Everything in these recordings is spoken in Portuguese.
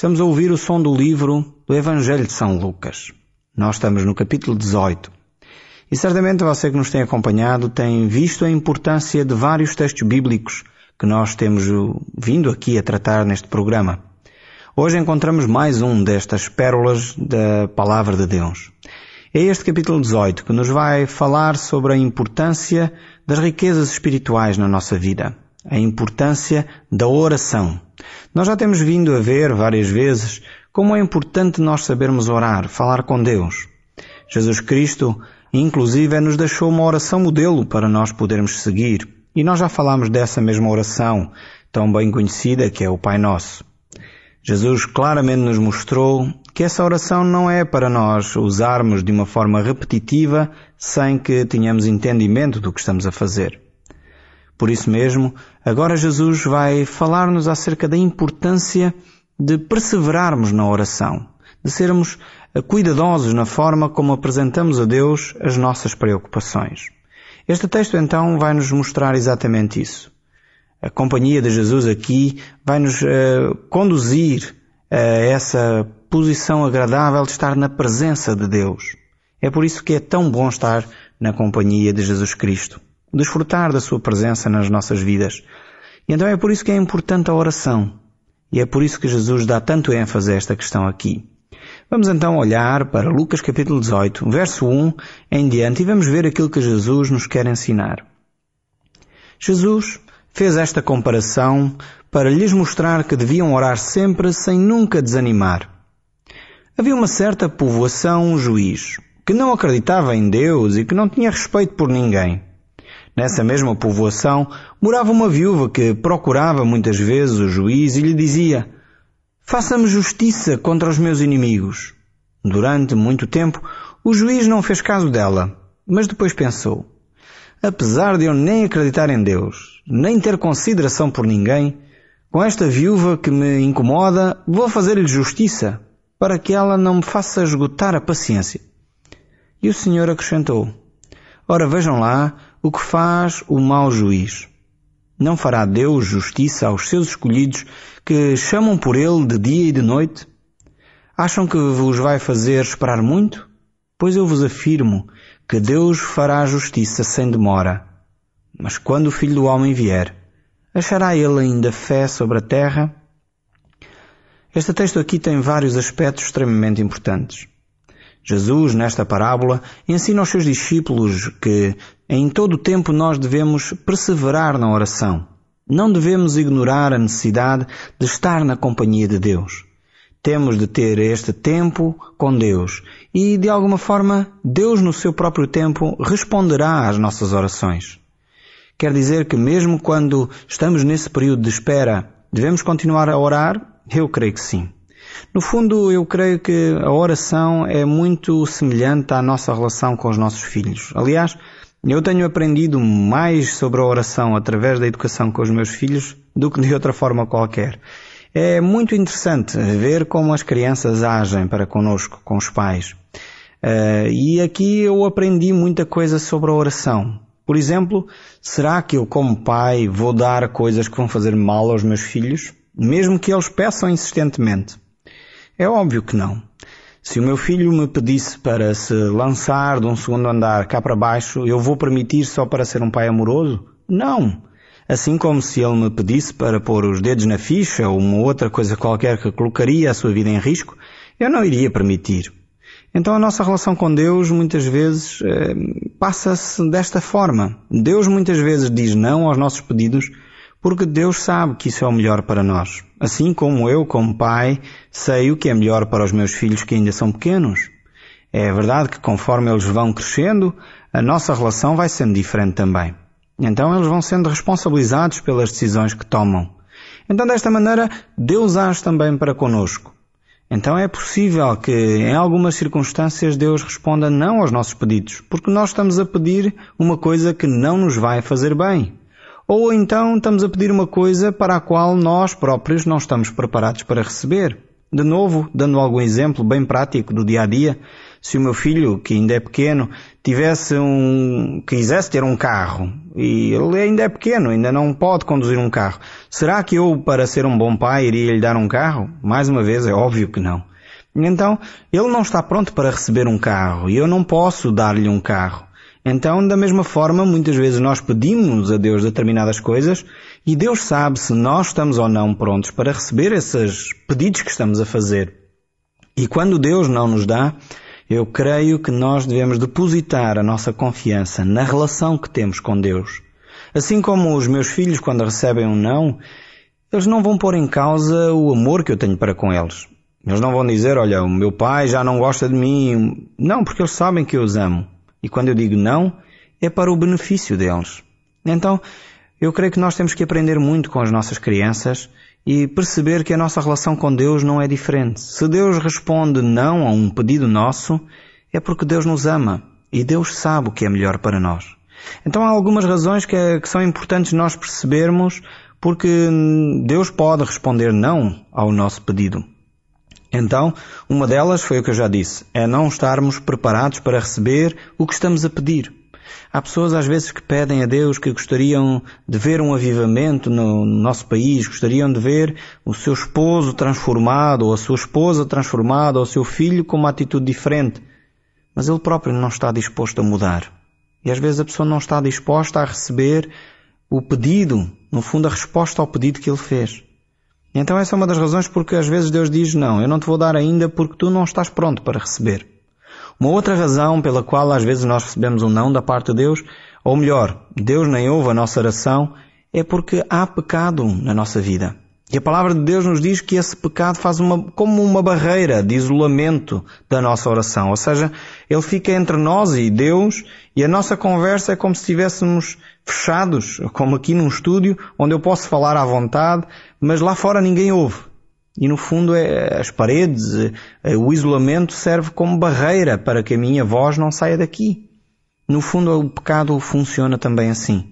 Estamos a ouvir o som do livro do Evangelho de São Lucas. Nós estamos no capítulo 18. E certamente você que nos tem acompanhado tem visto a importância de vários textos bíblicos que nós temos vindo aqui a tratar neste programa. Hoje encontramos mais um destas pérolas da Palavra de Deus. É este capítulo 18 que nos vai falar sobre a importância das riquezas espirituais na nossa vida. A importância da oração. Nós já temos vindo a ver várias vezes como é importante nós sabermos orar, falar com Deus. Jesus Cristo, inclusive, nos deixou uma oração modelo para nós podermos seguir. E nós já falámos dessa mesma oração, tão bem conhecida, que é o Pai Nosso. Jesus claramente nos mostrou que essa oração não é para nós usarmos de uma forma repetitiva sem que tenhamos entendimento do que estamos a fazer. Por isso mesmo, agora Jesus vai falar-nos acerca da importância de perseverarmos na oração, de sermos cuidadosos na forma como apresentamos a Deus as nossas preocupações. Este texto então vai nos mostrar exatamente isso. A companhia de Jesus aqui vai nos conduzir a essa posição agradável de estar na presença de Deus. É por isso que é tão bom estar na companhia de Jesus Cristo. Desfrutar da sua presença nas nossas vidas. E então é por isso que é importante a oração. E é por isso que Jesus dá tanto ênfase a esta questão aqui. Vamos então olhar para Lucas capítulo 18, verso 1 em diante, e vamos ver aquilo que Jesus nos quer ensinar. Jesus fez esta comparação para lhes mostrar que deviam orar sempre sem nunca desanimar. Havia uma certa povoação, um juiz, que não acreditava em Deus e que não tinha respeito por ninguém. Nessa mesma povoação morava uma viúva que procurava muitas vezes o juiz e lhe dizia: "Faça-me justiça contra os meus inimigos." Durante muito tempo o juiz não fez caso dela, mas depois pensou: apesar de eu nem acreditar em Deus, nem ter consideração por ninguém, com esta viúva que me incomoda, vou fazer-lhe justiça, para que ela não me faça esgotar a paciência. E o Senhor acrescentou: ora, vejam lá o que faz o mau juiz. Não fará Deus justiça aos seus escolhidos que chamam por Ele de dia e de noite? Acham que vos vai fazer esperar muito? Pois eu vos afirmo que Deus fará justiça sem demora. Mas quando o Filho do Homem vier, achará Ele ainda fé sobre a terra? Este texto aqui tem vários aspectos extremamente importantes. Jesus, nesta parábola, ensina aos seus discípulos que em todo o tempo nós devemos perseverar na oração. Não devemos ignorar a necessidade de estar na companhia de Deus. Temos de ter este tempo com Deus e, de alguma forma, Deus no seu próprio tempo responderá às nossas orações. Quer dizer que mesmo quando estamos nesse período de espera, devemos continuar a orar? Eu creio que sim. No fundo, eu creio que a oração é muito semelhante à nossa relação com os nossos filhos. Aliás, eu tenho aprendido mais sobre a oração através da educação com os meus filhos do que de outra forma qualquer. É muito interessante ver como as crianças agem para connosco, com os pais. E aqui eu aprendi muita coisa sobre a oração. Por exemplo, será que eu como pai vou dar coisas que vão fazer mal aos meus filhos, mesmo que eles peçam insistentemente? É óbvio que não. Se o meu filho me pedisse para se lançar de um segundo andar cá para baixo, eu vou permitir só para ser um pai amoroso? Não. Assim como se ele me pedisse para pôr os dedos na ficha ou uma outra coisa qualquer que colocaria a sua vida em risco, eu não iria permitir. Então a nossa relação com Deus muitas vezes passa-se desta forma. Deus muitas vezes diz não aos nossos pedidos porque Deus sabe que isso é o melhor para nós. Assim como eu, como pai, sei o que é melhor para os meus filhos que ainda são pequenos. É verdade que conforme eles vão crescendo, a nossa relação vai sendo diferente também. Então eles vão sendo responsabilizados pelas decisões que tomam. Então desta maneira, Deus age também para conosco. Então é possível que em algumas circunstâncias Deus responda não aos nossos pedidos, porque nós estamos a pedir uma coisa que não nos vai fazer bem. Ou então estamos a pedir uma coisa para a qual nós próprios não estamos preparados para receber. De novo, dando algum exemplo bem prático do dia a dia, se o meu filho, que ainda é pequeno, quisesse ter um carro, e ele ainda é pequeno, ainda não pode conduzir um carro, será que eu, para ser um bom pai, iria lhe dar um carro? Mais uma vez, é óbvio que não. Então, ele não está pronto para receber um carro, e eu não posso dar-lhe um carro. Então, da mesma forma, muitas vezes nós pedimos a Deus determinadas coisas e Deus sabe se nós estamos ou não prontos para receber esses pedidos que estamos a fazer. E quando Deus não nos dá, eu creio que nós devemos depositar a nossa confiança na relação que temos com Deus. Assim como os meus filhos, quando recebem um não, eles não vão pôr em causa o amor que eu tenho para com eles. Eles não vão dizer, olha, o meu pai já não gosta de mim. Não, porque eles sabem que eu os amo. E quando eu digo não, é para o benefício deles. Então, eu creio que nós temos que aprender muito com as nossas crianças e perceber que a nossa relação com Deus não é diferente. Se Deus responde não a um pedido nosso, é porque Deus nos ama e Deus sabe o que é melhor para nós. Então há algumas razões que são importantes nós percebermos porque Deus pode responder não ao nosso pedido. Então, uma delas foi o que eu já disse, é não estarmos preparados para receber o que estamos a pedir. Há pessoas às vezes que pedem a Deus que gostariam de ver um avivamento no nosso país, gostariam de ver o seu esposo transformado, ou a sua esposa transformada, ou o seu filho com uma atitude diferente. Mas ele próprio não está disposto a mudar. E às vezes a pessoa não está disposta a receber o pedido, no fundo a resposta ao pedido que ele fez. Então essa é uma das razões porque às vezes Deus diz não, eu não te vou dar ainda porque tu não estás pronto para receber. Uma outra razão pela qual às vezes nós recebemos um não da parte de Deus, ou melhor, Deus nem ouve a nossa oração, é porque há pecado na nossa vida. E a palavra de Deus nos diz que esse pecado faz como uma barreira de isolamento da nossa oração. Ou seja, ele fica entre nós e Deus e a nossa conversa é como se estivéssemos fechados, como aqui num estúdio, onde eu posso falar à vontade, mas lá fora ninguém ouve. E no fundo as paredes, o isolamento serve como barreira para que a minha voz não saia daqui. No fundo o pecado funciona também assim.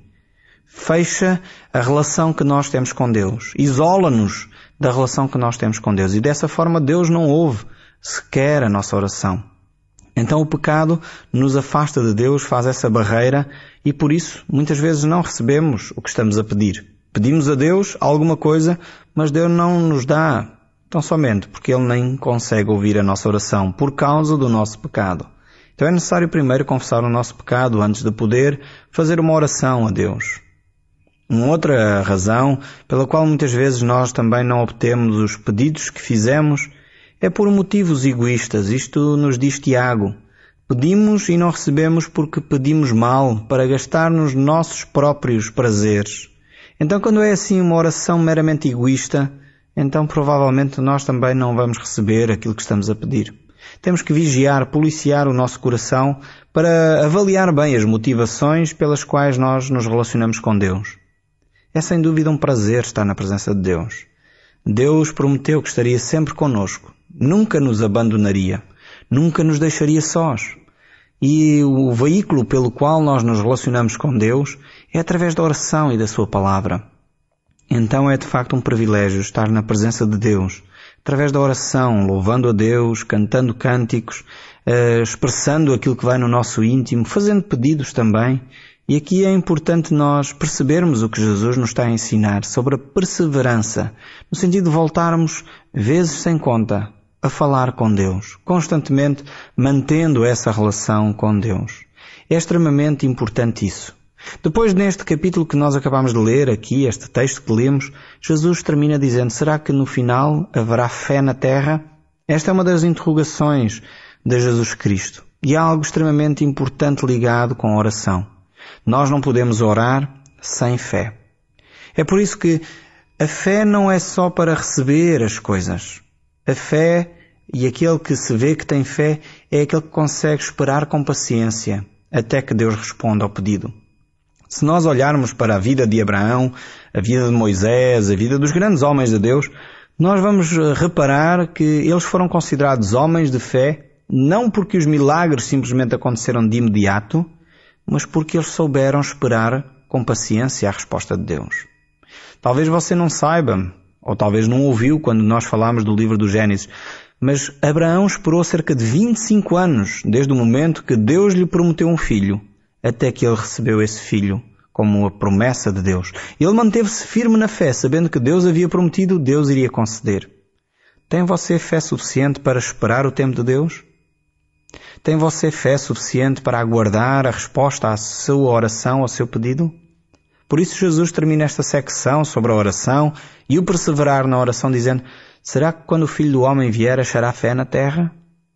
Fecha a relação que nós temos com Deus. Isola-nos da relação que nós temos com Deus. E dessa forma Deus não ouve sequer a nossa oração. Então o pecado nos afasta de Deus, faz essa barreira e por isso muitas vezes não recebemos o que estamos a pedir. Pedimos a Deus alguma coisa, mas Deus não nos dá tão somente porque Ele nem consegue ouvir a nossa oração por causa do nosso pecado. Então é necessário primeiro confessar o nosso pecado antes de poder fazer uma oração a Deus. Uma outra razão pela qual muitas vezes nós também não obtemos os pedidos que fizemos é por motivos egoístas. Isto nos diz Tiago. Pedimos e não recebemos porque pedimos mal para gastar nos nossos próprios prazeres. Então quando é assim uma oração meramente egoísta, então provavelmente nós também não vamos receber aquilo que estamos a pedir. Temos que vigiar, policiar o nosso coração para avaliar bem as motivações pelas quais nós nos relacionamos com Deus. É sem dúvida um prazer estar na presença de Deus. Deus prometeu que estaria sempre conosco, nunca nos abandonaria, nunca nos deixaria sós. E o veículo pelo qual nós nos relacionamos com Deus é através da oração e da Sua Palavra. Então é de facto um privilégio estar na presença de Deus, através da oração, louvando a Deus, cantando cânticos, expressando aquilo que vai no nosso íntimo, fazendo pedidos também. E aqui é importante nós percebermos o que Jesus nos está a ensinar sobre a perseverança, no sentido de voltarmos, vezes sem conta, a falar com Deus, constantemente mantendo essa relação com Deus. É extremamente importante isso. Depois neste capítulo que nós acabamos de ler aqui, este texto que lemos, Jesus termina dizendo, será que no final haverá fé na terra? Esta é uma das interrogações de Jesus Cristo. E há algo extremamente importante ligado com a oração. Nós não podemos orar sem fé. É por isso que a fé não é só para receber as coisas. A fé, e aquele que se vê que tem fé, é aquele que consegue esperar com paciência até que Deus responda ao pedido. Se nós olharmos para a vida de Abraão, a vida de Moisés, a vida dos grandes homens de Deus, nós vamos reparar que eles foram considerados homens de fé, não porque os milagres simplesmente aconteceram de imediato, mas porque eles souberam esperar com paciência a resposta de Deus. Talvez você não saiba, ou talvez não ouviu quando nós falámos do livro do Gênesis, Mas Abraão esperou cerca de 25 anos, desde o momento que Deus lhe prometeu um filho, até que ele recebeu esse filho como a promessa de Deus. Ele manteve-se firme na fé, sabendo que Deus havia prometido, Deus iria conceder. Tem você fé suficiente para esperar o tempo de Deus? Tem você fé suficiente para aguardar a resposta à sua oração, ao seu pedido? Por isso Jesus termina esta secção sobre a oração e o perseverar na oração dizendo: será que quando o Filho do Homem vier achará fé na terra?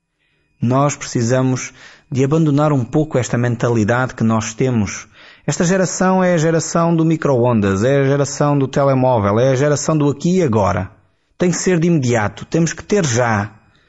Nós precisamos de abandonar um pouco esta mentalidade que nós temos. Esta geração é a geração do micro-ondas, é a geração do telemóvel, é a geração do aqui e agora. Tem que ser de imediato, temos que ter já.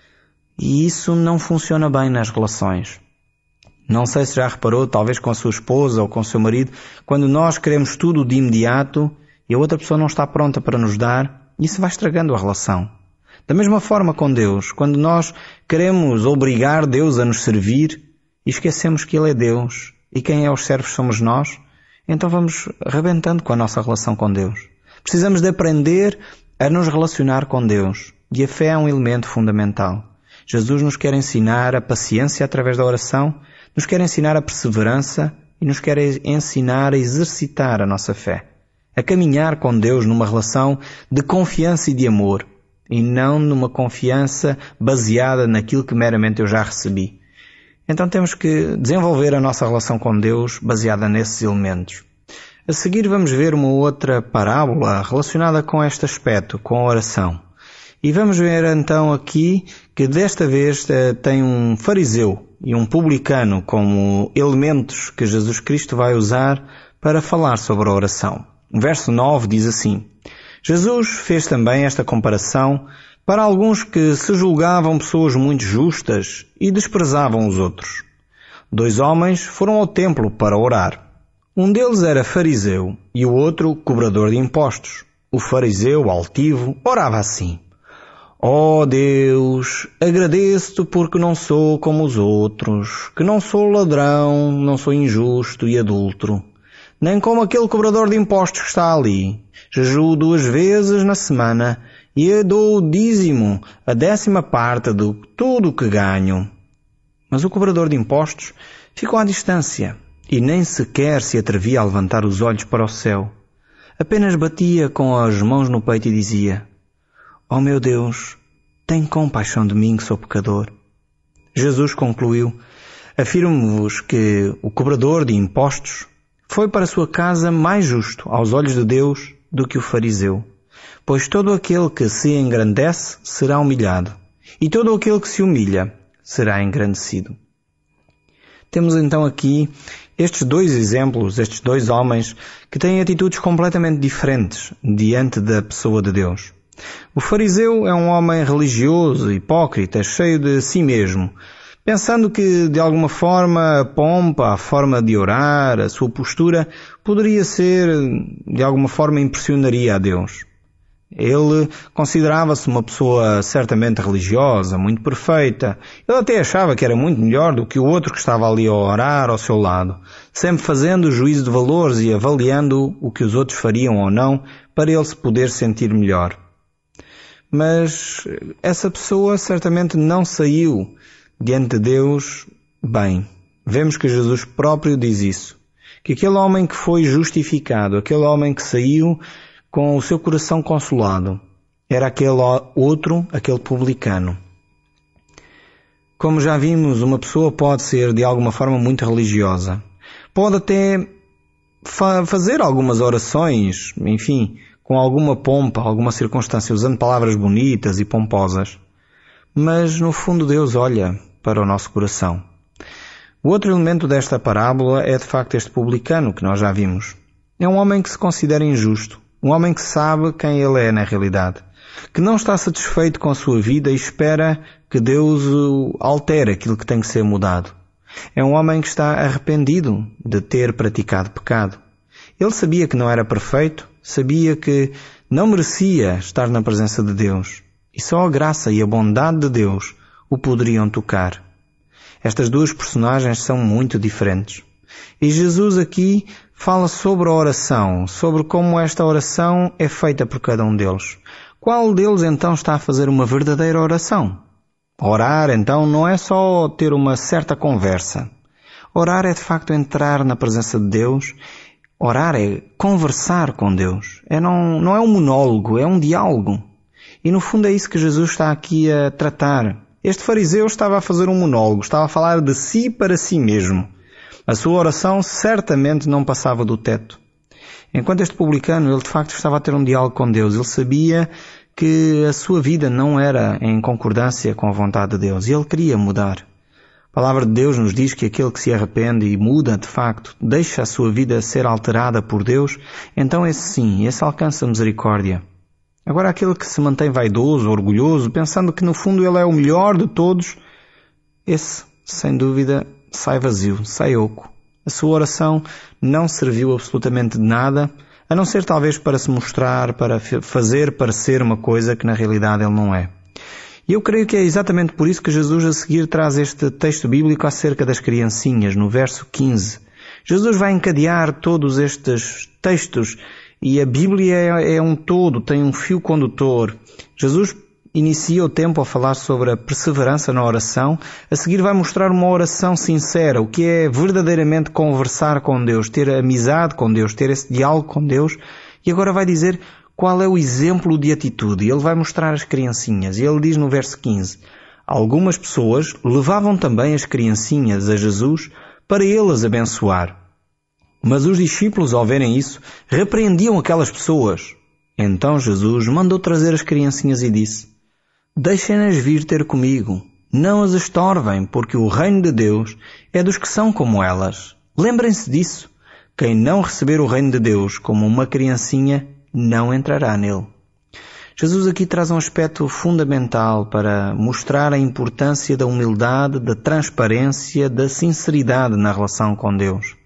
E isso não funciona bem nas relações. Não sei se já reparou, talvez com a sua esposa ou com o seu marido, quando nós queremos tudo de imediato e a outra pessoa não está pronta para nos dar, isso vai estragando a relação. Da mesma forma com Deus, quando nós queremos obrigar Deus a nos servir e esquecemos que Ele é Deus e quem é os servos somos nós, então vamos arrebentando com a nossa relação com Deus. Precisamos de aprender a nos relacionar com Deus e a fé é um elemento fundamental. Jesus nos quer ensinar a paciência através da oração, nos quer ensinar a perseverança e nos quer ensinar a exercitar a nossa fé. A caminhar com Deus numa relação de confiança e de amor e não numa confiança baseada naquilo que meramente eu já recebi. Então temos que desenvolver a nossa relação com Deus baseada nesses elementos. A seguir vamos ver uma outra parábola relacionada com este aspecto, com a oração. E vamos ver então aqui que desta vez tem um fariseu e um publicano como elementos que Jesus Cristo vai usar para falar sobre a oração. O verso 9 diz assim: Jesus fez também esta comparação para alguns que se julgavam pessoas muito justas e desprezavam os outros. 2 homens foram ao templo para orar. Um deles era fariseu e o outro cobrador de impostos. O fariseu, altivo, orava assim: ó Deus, agradeço-te porque não sou como os outros, que não sou ladrão, não sou injusto e adúltero, nem como aquele cobrador de impostos que está ali. Jejuo 2 vezes na semana e dou o dízimo, a 10ª parte de tudo o que ganho. Mas o cobrador de impostos ficou à distância e nem sequer se atrevia a levantar os olhos para o céu. Apenas batia com as mãos no peito e dizia: ó meu Deus, tem compaixão de mim que sou pecador. Jesus concluiu: afirmo-vos que o cobrador de impostos foi para a sua casa mais justo aos olhos de Deus do que o fariseu. Pois todo aquele que se engrandece será humilhado, e todo aquele que se humilha será engrandecido. Temos então aqui estes 2 exemplos, estes 2 homens que têm atitudes completamente diferentes diante da pessoa de Deus. O fariseu é um homem religioso, hipócrita, cheio de si mesmo, pensando que de alguma forma a pompa, a forma de orar, a sua postura poderia ser, de alguma forma impressionaria a Deus. Ele considerava-se uma pessoa certamente religiosa, muito perfeita. Ele até achava que era muito melhor do que o outro que estava ali a orar ao seu lado, sempre fazendo juízo de valores e avaliando o que os outros fariam ou não para ele se poder sentir melhor. Mas essa pessoa certamente não saiu diante de Deus bem. Vemos que Jesus próprio diz isso. Que aquele homem que foi justificado, aquele homem que saiu com o seu coração consolado, era aquele outro, aquele publicano. Como já vimos, uma pessoa pode ser de alguma forma muito religiosa. Pode até fazer algumas orações, enfim, com alguma pompa, alguma circunstância, usando palavras bonitas e pomposas. Mas no fundo Deus olha para o nosso coração. O outro elemento desta parábola é de facto este publicano que nós já vimos. É um homem que se considera injusto. Um homem que sabe quem ele é na realidade, que não está satisfeito com a sua vida e espera que Deus altere aquilo que tem que ser mudado. É um homem que está arrependido de ter praticado pecado. Ele sabia que não era perfeito, sabia que não merecia estar na presença de Deus, e só a graça e a bondade de Deus o poderiam tocar. Estas 2 personagens são muito diferentes. E Jesus aqui fala sobre a oração, sobre como esta oração é feita por cada um deles. Qual deles então está a fazer uma verdadeira oração? Orar, então, não é só ter uma certa conversa. Orar é, de facto, entrar na presença de Deus. Orar é conversar com Deus. Não é um monólogo, é um diálogo. E, no fundo, é isso que Jesus está aqui a tratar. Este fariseu estava a fazer um monólogo, estava a falar de si para si mesmo. A sua oração certamente não passava do teto. Enquanto este publicano, ele de facto estava a ter um diálogo com Deus. Ele sabia que a sua vida não era em concordância com a vontade de Deus e ele queria mudar. A palavra de Deus nos diz que aquele que se arrepende e muda de facto, deixa a sua vida ser alterada por Deus, então esse alcança misericórdia. Agora aquele que se mantém vaidoso, orgulhoso, pensando que no fundo ele é o melhor de todos, esse, sem dúvida, sai vazio, sai oco. A sua oração não serviu absolutamente de nada, a não ser talvez para se mostrar, para fazer parecer uma coisa que na realidade ele não é. E eu creio que é exatamente por isso que Jesus a seguir traz este texto bíblico acerca das criancinhas, no verso 15. Jesus vai encadear todos estes textos e a Bíblia é um todo, tem um fio condutor. Jesus inicia o tempo a falar sobre a perseverança na oração, a seguir vai mostrar uma oração sincera, o que é verdadeiramente conversar com Deus, ter amizade com Deus, ter esse diálogo com Deus, e agora vai dizer qual é o exemplo de atitude. E ele vai mostrar as criancinhas, e ele diz no verso 15, algumas pessoas levavam também as criancinhas a Jesus para ele-as abençoar. Mas os discípulos, ao verem isso, repreendiam aquelas pessoas. Então Jesus mandou trazer as criancinhas e disse, deixem-nas vir ter comigo, não as estorvem, porque o reino de Deus é dos que são como elas. Lembrem-se disso. Quem não receber o reino de Deus como uma criancinha, não entrará nele. Jesus aqui traz um aspecto fundamental para mostrar a importância da humildade, da transparência, da sinceridade na relação com Deus.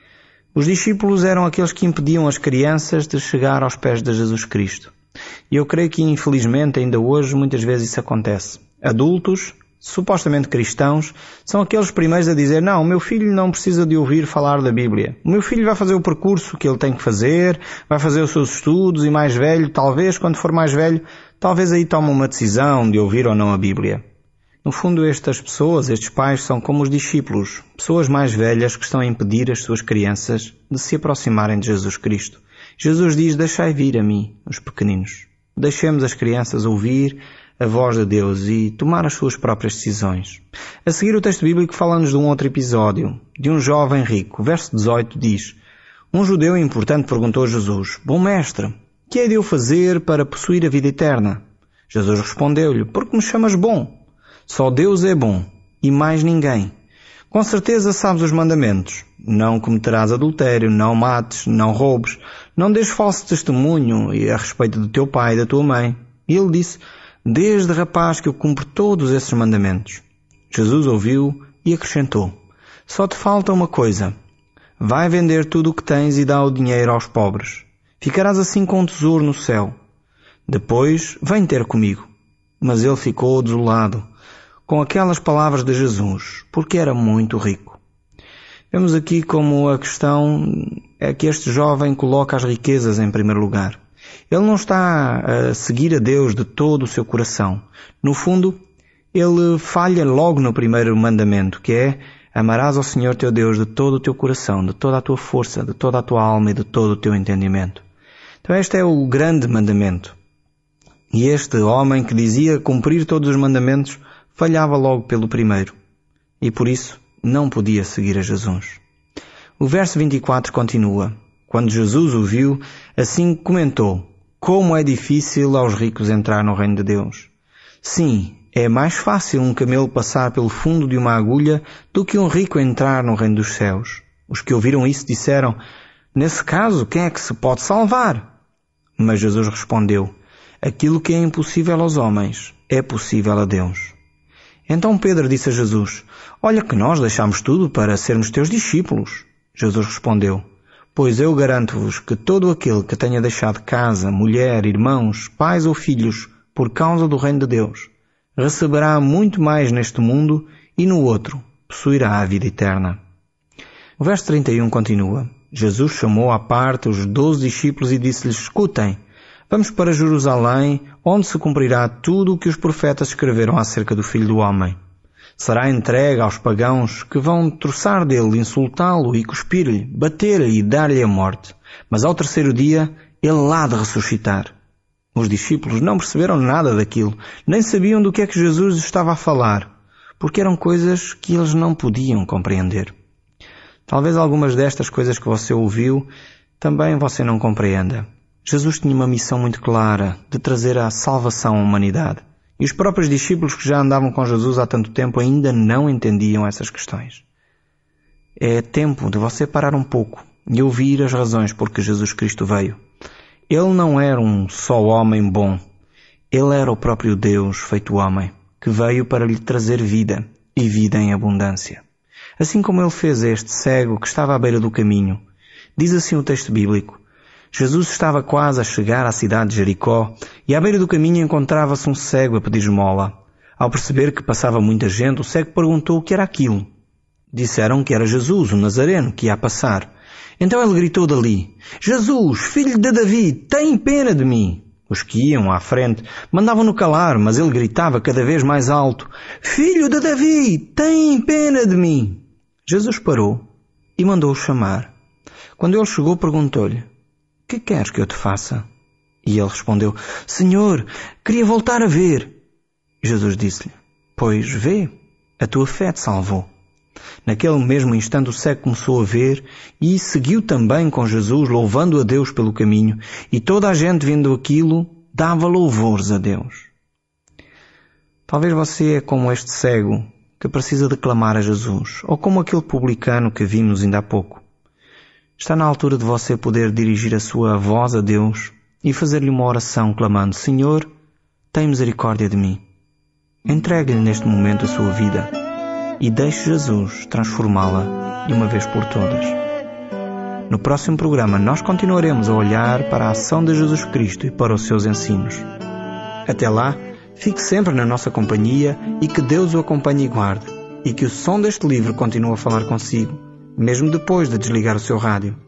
Os discípulos eram aqueles que impediam as crianças de chegar aos pés de Jesus Cristo. E eu creio que, infelizmente, ainda hoje, muitas vezes isso acontece. Adultos, supostamente cristãos, são aqueles primeiros a dizer, não, o meu filho não precisa de ouvir falar da Bíblia. O meu filho vai fazer o percurso que ele tem que fazer, vai fazer os seus estudos e mais velho, talvez, quando for mais velho, talvez aí tome uma decisão de ouvir ou não a Bíblia. No fundo, estas pessoas, estes pais, são como os discípulos, pessoas mais velhas que estão a impedir as suas crianças de se aproximarem de Jesus Cristo. Jesus diz, deixai vir a mim, os pequeninos. Deixemos as crianças ouvir a voz de Deus e tomar as suas próprias decisões. A seguir o texto bíblico fala-nos de um outro episódio, de um jovem rico. O verso 18 diz, um judeu importante perguntou a Jesus, bom mestre, que é de eu fazer para possuir a vida eterna? Jesus respondeu-lhe, porque me chamas bom? Só Deus é bom, e mais ninguém. Com certeza sabes os mandamentos. Não cometerás adultério, não mates, não roubes, não dês falso testemunho a respeito do teu pai e da tua mãe. E ele disse, desde rapaz que eu cumpro todos esses mandamentos. Jesus ouviu e acrescentou, só te falta uma coisa. Vai vender tudo o que tens e dá o dinheiro aos pobres. Ficarás assim com um tesouro no céu. Depois, vem ter comigo. Mas ele ficou desolado com aquelas palavras de Jesus, porque era muito rico. Vemos aqui como a questão é que este jovem coloca as riquezas em primeiro lugar. Ele não está a seguir a Deus de todo o seu coração. No fundo, ele falha logo no primeiro mandamento, que é amarás ao Senhor teu Deus de todo o teu coração, de toda a tua força, de toda a tua alma e de todo o teu entendimento. Então este é o grande mandamento. E este homem que dizia cumprir todos os mandamentos falhava logo pelo primeiro. E por isso não podia seguir a Jesus. O verso 24 continua. Quando Jesus o viu, assim comentou, como é difícil aos ricos entrar no reino de Deus. Sim, é mais fácil um camelo passar pelo fundo de uma agulha do que um rico entrar no reino dos céus. Os que ouviram isso disseram, nesse caso, quem é que se pode salvar? Mas Jesus respondeu, aquilo que é impossível aos homens é possível a Deus. Então Pedro disse a Jesus, olha que nós deixamos tudo para sermos teus discípulos. Jesus respondeu, pois eu garanto-vos que todo aquele que tenha deixado casa, mulher, irmãos, pais ou filhos, por causa do reino de Deus, receberá muito mais neste mundo e no outro possuirá a vida eterna. O verso 31 continua. Jesus chamou à parte os 12 discípulos e disse-lhes, escutem, vamos para Jerusalém, onde se cumprirá tudo o que os profetas escreveram acerca do Filho do Homem. Será entregue aos pagãos que vão troçar dele, insultá-lo e cuspir-lhe, bater-lhe e dar-lhe a morte. Mas ao terceiro dia ele há de ressuscitar. Os discípulos não perceberam nada daquilo, nem sabiam do que é que Jesus estava a falar, porque eram coisas que eles não podiam compreender. Talvez algumas destas coisas que você ouviu também você não compreenda. Jesus tinha uma missão muito clara de trazer a salvação à humanidade. E os próprios discípulos que já andavam com Jesus há tanto tempo ainda não entendiam essas questões. É tempo de você parar um pouco e ouvir as razões por que Jesus Cristo veio. Ele não era um só homem bom. Ele era o próprio Deus feito homem, que veio para lhe trazer vida, e vida em abundância. Assim como ele fez este cego que estava à beira do caminho. Diz assim o texto bíblico: Jesus estava quase a chegar à cidade de Jericó e à beira do caminho encontrava-se um cego a pedir esmola. Ao perceber que passava muita gente, o cego perguntou o que era aquilo. Disseram que era Jesus, o Nazareno, que ia passar. Então ele gritou dali: Jesus, filho de Davi, tem pena de mim! Os que iam à frente mandavam-no calar, mas ele gritava cada vez mais alto: Filho de Davi, tem pena de mim! Jesus parou e mandou-o chamar. Quando ele chegou, perguntou-lhe: Que queres que eu te faça? E ele respondeu: Senhor, queria voltar a ver. Jesus disse-lhe: Pois vê, a tua fé te salvou. Naquele mesmo instante o cego começou a ver e seguiu também com Jesus, louvando a Deus pelo caminho, e toda a gente vendo aquilo dava louvores a Deus. Talvez você é como este cego que precisa de clamar a Jesus, ou como aquele publicano que vimos ainda há pouco. Está na altura de você poder dirigir a sua voz a Deus e fazer-lhe uma oração clamando: Senhor, tem misericórdia de mim. Entregue-lhe neste momento a sua vida e deixe Jesus transformá-la de uma vez por todas. No próximo programa nós continuaremos a olhar para a ação de Jesus Cristo e para os seus ensinos. Até lá, fique sempre na nossa companhia e que Deus o acompanhe e guarde, e que o som deste livro continue a falar consigo, mesmo depois de desligar o seu rádio.